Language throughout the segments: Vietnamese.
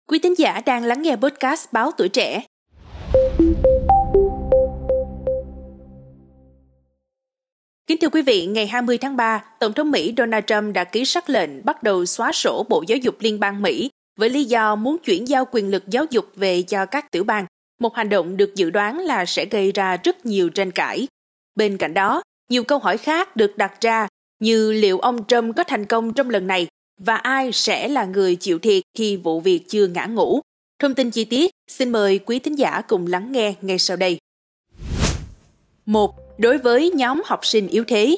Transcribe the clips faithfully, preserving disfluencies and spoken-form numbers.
Quý thính giả đang lắng nghe podcast Báo Tuổi Trẻ. Kính thưa quý vị, ngày hai mươi tháng ba, Tổng thống Mỹ Donald Trump đã ký sắc lệnh bắt đầu xóa sổ Bộ Giáo dục Liên bang Mỹ với lý do muốn chuyển giao quyền lực giáo dục về cho các tiểu bang, một hành động được dự đoán là sẽ gây ra rất nhiều tranh cãi. Bên cạnh đó, nhiều câu hỏi khác được đặt ra như liệu ông Trump có thành công trong lần này và ai sẽ là người chịu thiệt khi vụ việc chưa ngã ngũ. Thông tin chi tiết, xin mời quý thính giả cùng lắng nghe ngay sau đây. một. Đối với nhóm học sinh yếu thế.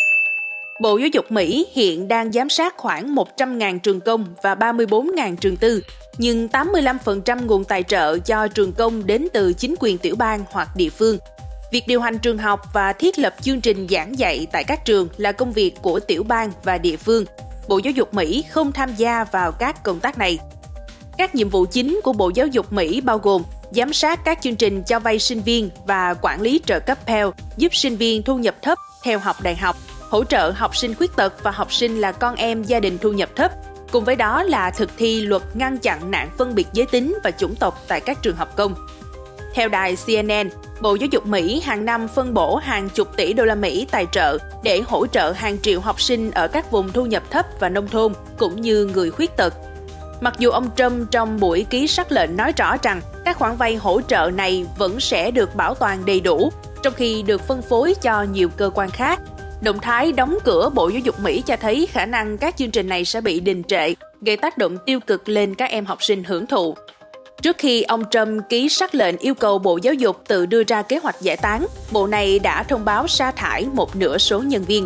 Bộ Giáo dục Mỹ hiện đang giám sát khoảng một trăm nghìn trường công và ba mươi bốn nghìn trường tư, nhưng tám mươi lăm phần trăm nguồn tài trợ cho trường công đến từ chính quyền tiểu bang hoặc địa phương. Việc điều hành trường học và thiết lập chương trình giảng dạy tại các trường là công việc của tiểu bang và địa phương. Bộ Giáo dục Mỹ không tham gia vào các công tác này. Các nhiệm vụ chính của Bộ Giáo dục Mỹ bao gồm giám sát các chương trình cho vay sinh viên và quản lý trợ cấp Pell giúp sinh viên thu nhập thấp theo học đại học, hỗ trợ học sinh khuyết tật và học sinh là con em gia đình thu nhập thấp. Cùng với đó là thực thi luật ngăn chặn nạn phân biệt giới tính và chủng tộc tại các trường học công. Theo đài C N N, Bộ Giáo dục Mỹ hàng năm phân bổ hàng chục tỷ đô la Mỹ tài trợ để hỗ trợ hàng triệu học sinh ở các vùng thu nhập thấp và nông thôn, cũng như người khuyết tật. Mặc dù ông Trump trong buổi ký sắc lệnh nói rõ rằng các khoản vay hỗ trợ này vẫn sẽ được bảo toàn đầy đủ, trong khi được phân phối cho nhiều cơ quan khác. Động thái đóng cửa Bộ Giáo dục Mỹ cho thấy khả năng các chương trình này sẽ bị đình trệ, gây tác động tiêu cực lên các em học sinh hưởng thụ. Trước khi ông Trump ký sắc lệnh yêu cầu Bộ Giáo dục tự đưa ra kế hoạch giải tán, Bộ này đã thông báo sa thải một nửa số nhân viên.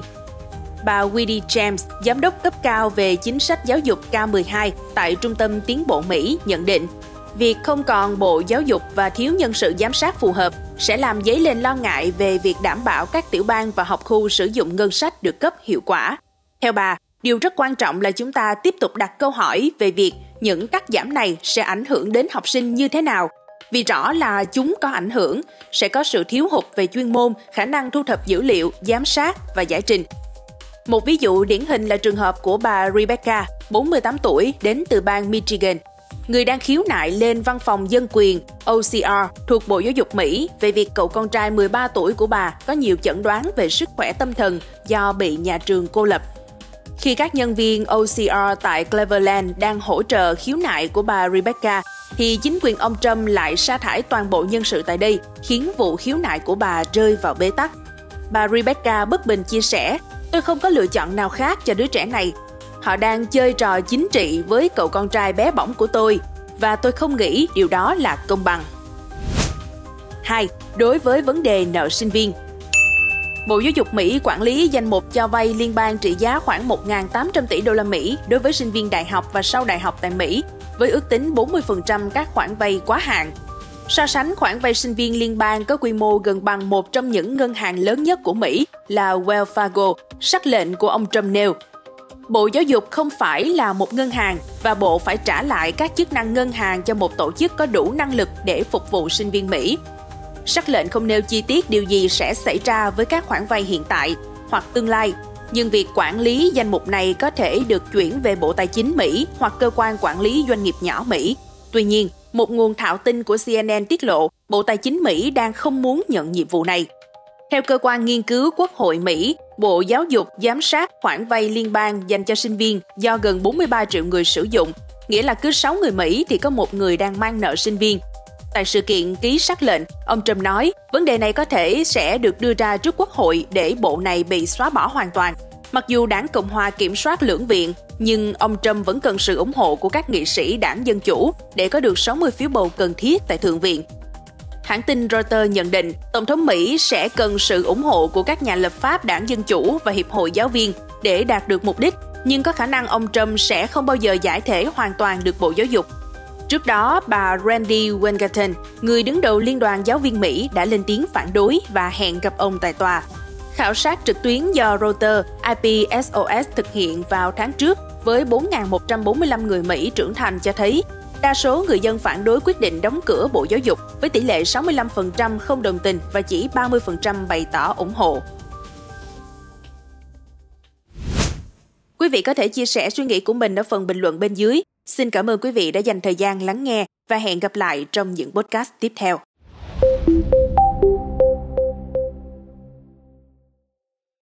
Bà Wendy James, giám đốc cấp cao về chính sách giáo dục K mười hai tại Trung tâm Tiến bộ Mỹ, nhận định việc không còn Bộ Giáo dục và thiếu nhân sự giám sát phù hợp sẽ làm dấy lên lo ngại về việc đảm bảo các tiểu bang và học khu sử dụng ngân sách được cấp hiệu quả. Theo bà, điều rất quan trọng là chúng ta tiếp tục đặt câu hỏi về việc những cắt giảm này sẽ ảnh hưởng đến học sinh như thế nào. Vì rõ là chúng có ảnh hưởng, sẽ có sự thiếu hụt về chuyên môn, khả năng thu thập dữ liệu, giám sát và giải trình. Một ví dụ điển hình là trường hợp của bà Rebecca, bốn mươi tám tuổi, đến từ bang Michigan, người đang khiếu nại lên văn phòng dân quyền O C R thuộc Bộ Giáo dục Mỹ về việc cậu con trai mười ba tuổi của bà có nhiều chẩn đoán về sức khỏe tâm thần do bị nhà trường cô lập. Khi các nhân viên O C R tại Cleveland đang hỗ trợ khiếu nại của bà Rebecca, thì chính quyền ông Trump lại sa thải toàn bộ nhân sự tại đây, khiến vụ khiếu nại của bà rơi vào bế tắc. Bà Rebecca bất bình chia sẻ, "Tôi không có lựa chọn nào khác cho đứa trẻ này. Họ đang chơi trò chính trị với cậu con trai bé bỏng của tôi, và tôi không nghĩ điều đó là công bằng." hai. Đối với vấn đề nợ sinh viên. Bộ Giáo dục Mỹ quản lý danh mục cho vay liên bang trị giá khoảng một nghìn tám trăm tỷ đô la Mỹ đối với sinh viên đại học và sau đại học tại Mỹ, với ước tính bốn mươi phần trăm các khoản vay quá hạn. So sánh khoản vay sinh viên liên bang có quy mô gần bằng một trong những ngân hàng lớn nhất của Mỹ là Wells Fargo, sắc lệnh của ông Trump nêu. Bộ Giáo dục không phải là một ngân hàng và Bộ phải trả lại các chức năng ngân hàng cho một tổ chức có đủ năng lực để phục vụ sinh viên Mỹ. Sắc lệnh không nêu chi tiết điều gì sẽ xảy ra với các khoản vay hiện tại hoặc tương lai, nhưng việc quản lý danh mục này có thể được chuyển về Bộ Tài chính Mỹ hoặc cơ quan quản lý doanh nghiệp nhỏ Mỹ. Tuy nhiên, một nguồn thạo tin của C N N tiết lộ Bộ Tài chính Mỹ đang không muốn nhận nhiệm vụ này. Theo cơ quan nghiên cứu Quốc hội Mỹ, Bộ Giáo dục giám sát khoản vay liên bang dành cho sinh viên do gần bốn mươi ba triệu người sử dụng, nghĩa là cứ sáu người Mỹ thì có một người đang mang nợ sinh viên. Tại sự kiện ký sắc lệnh, ông Trump nói vấn đề này có thể sẽ được đưa ra trước Quốc hội để bộ này bị xóa bỏ hoàn toàn. Mặc dù đảng Cộng hòa kiểm soát lưỡng viện, nhưng ông Trump vẫn cần sự ủng hộ của các nghị sĩ đảng Dân Chủ để có được sáu mươi phiếu bầu cần thiết tại Thượng viện. Hãng tin Reuters nhận định Tổng thống Mỹ sẽ cần sự ủng hộ của các nhà lập pháp đảng Dân Chủ và Hiệp hội Giáo viên để đạt được mục đích, nhưng có khả năng ông Trump sẽ không bao giờ giải thể hoàn toàn được Bộ Giáo dục. Trước đó, bà Randi Weingarten, người đứng đầu Liên đoàn Giáo viên Mỹ, đã lên tiếng phản đối và hẹn gặp ông tại tòa. Khảo sát trực tuyến do Reuters I P S O S thực hiện vào tháng trước với bốn nghìn một trăm bốn mươi lăm người Mỹ trưởng thành cho thấy đa số người dân phản đối quyết định đóng cửa Bộ Giáo dục với tỷ lệ sáu mươi lăm phần trăm không đồng tình và chỉ ba mươi phần trăm bày tỏ ủng hộ. Quý vị có thể chia sẻ suy nghĩ của mình ở phần bình luận bên dưới. Xin cảm ơn quý vị đã dành thời gian lắng nghe và hẹn gặp lại trong những podcast tiếp theo.